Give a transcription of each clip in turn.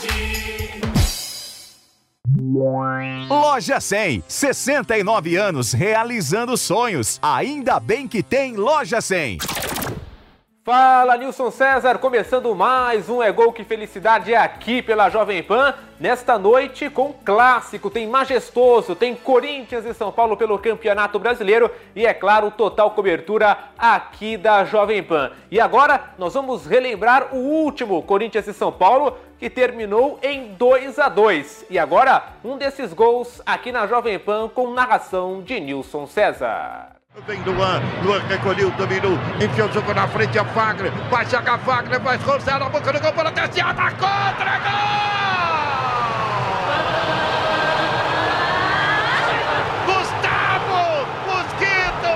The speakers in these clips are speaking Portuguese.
Loja 100, 69 anos realizando sonhos. Ainda bem que tem Loja 100. Fala, Nilson César, começando mais um É Gol Que Felicidade aqui pela Jovem Pan. Nesta noite com clássico, tem majestoso, tem Corinthians e São Paulo pelo Campeonato Brasileiro e, é claro, total cobertura aqui da Jovem Pan. E agora nós vamos relembrar o último Corinthians e São Paulo, que terminou em 2-2. E agora, um desses gols aqui na Jovem Pan com narração de Nilson César. Vem Luan recolheu, dominou, enfiou o jogo na frente, a Fagner, vai chegar Fagner, vai roçar na boca do gol, para descer, tá contra, gol! Gustavo Mosquito!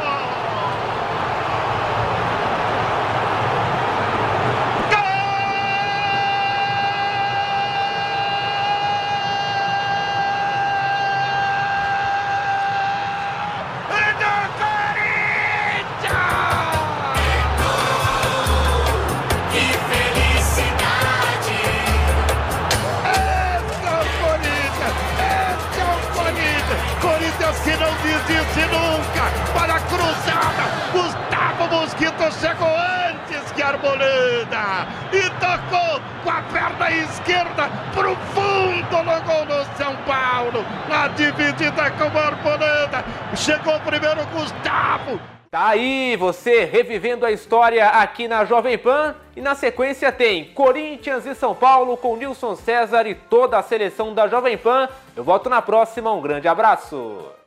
Que não desiste nunca para a cruzada. Gustavo Mosquito chegou antes que a Arboleda e tocou com a perna esquerda pro fundo no gol do São Paulo. Na dividida com a Arboleda, chegou primeiro Gustavo. Tá aí, você revivendo a história aqui na Jovem Pan. E na sequência tem Corinthians e São Paulo com Nilson César e toda a seleção da Jovem Pan. Eu volto na próxima, um grande abraço.